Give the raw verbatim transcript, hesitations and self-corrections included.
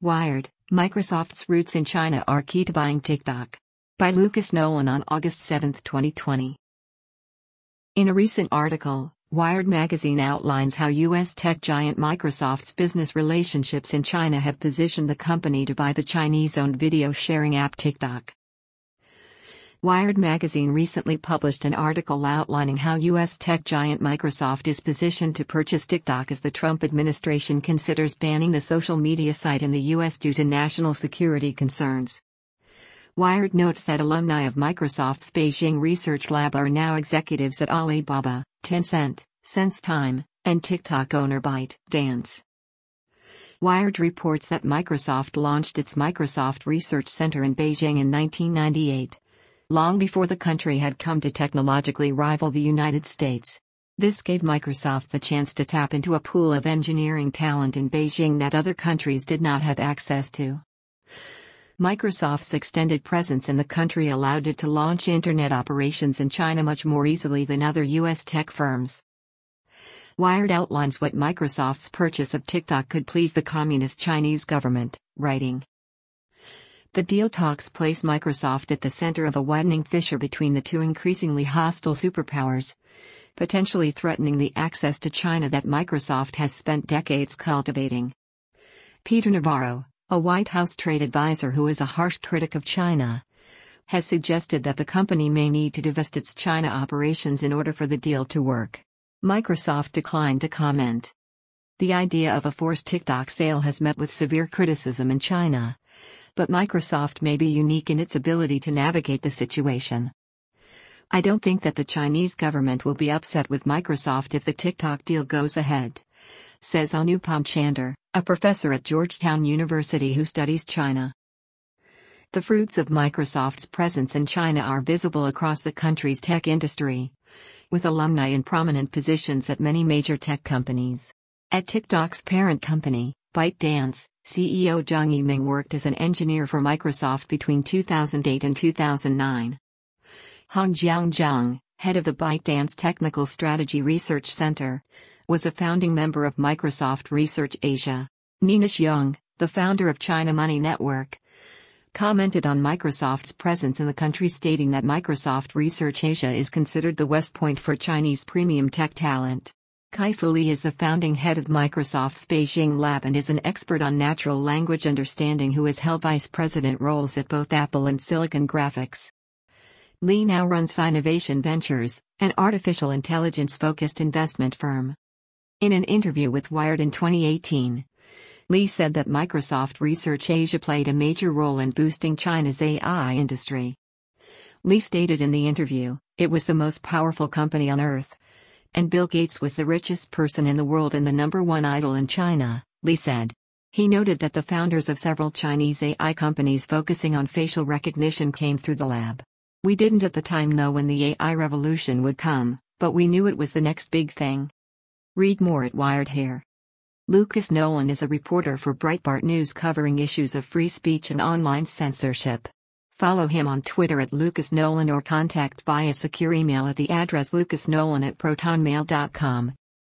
Wired, Microsoft's roots in China are key to buying TikTok. By Lucas Nolan on August seventh, twenty twenty. In a recent article, Wired magazine outlines how U S tech giant Microsoft's business relationships in China have positioned the company to buy the Chinese-owned video sharing app TikTok. Wired magazine recently published an article outlining how U S tech giant Microsoft is positioned to purchase TikTok as the Trump administration considers banning the social media site in the U S due to national security concerns. Wired notes that alumni of Microsoft's Beijing research lab are now executives at Alibaba, Tencent, SenseTime, and TikTok owner ByteDance. Wired reports that Microsoft launched its Microsoft Research Center in Beijing in nineteen ninety-eight. Long before the country had come to technologically rival the United States. This gave Microsoft the chance to tap into a pool of engineering talent in Beijing that other countries did not have access to. Microsoft's extended presence in the country allowed it to launch internet operations in China much more easily than other U S tech firms. Wired outlines what Microsoft's purchase of TikTok could please the Communist Chinese government, writing, "The deal talks place Microsoft at the center of a widening fissure between the two increasingly hostile superpowers, potentially threatening the access to China that Microsoft has spent decades cultivating." Peter Navarro, a White House trade advisor who is a harsh critic of China, has suggested that the company may need to divest its China operations in order for the deal to work. Microsoft declined to comment. The idea of a forced TikTok sale has met with severe criticism in China. But Microsoft may be unique in its ability to navigate the situation. "I don't think that the Chinese government will be upset with Microsoft if the TikTok deal goes ahead," says Anupam Chandra, a professor at Georgetown University who studies China. The fruits of Microsoft's presence in China are visible across the country's tech industry, with alumni in prominent positions at many major tech companies. At TikTok's parent company, ByteDance, C E O Zhang Yiming worked as an engineer for Microsoft between two thousand eight and two thousand nine. Hongjiang Zhang, head of the ByteDance Technical Strategy Research Center, was a founding member of Microsoft Research Asia. Nina Xiong, the founder of China Money Network, commented on Microsoft's presence in the country, stating that Microsoft Research Asia is considered the West Point for Chinese premium tech talent. Kai-Fu Lee is the founding head of Microsoft's Beijing lab and is an expert on natural language understanding who has held vice president roles at both Apple and Silicon Graphics. Lee now runs Sinovation Ventures, an artificial intelligence-focused investment firm. In an interview with Wired in twenty eighteen, Lee said that Microsoft Research Asia played a major role in boosting China's A I industry. Lee stated in the interview, "It was the most powerful company on earth. And Bill Gates was the richest person in the world and the number one idol in China," Lee said. He noted that the founders of several Chinese A I companies focusing on facial recognition came through the lab. "We didn't at the time know when the A I revolution would come, but we knew it was the next big thing." Read more at Wired here. Lucas Nolan is a reporter for Breitbart News covering issues of free speech and online censorship. Follow him on Twitter at Lucas Nolan or contact via secure email at the address lucasnolan at protonmail dot com.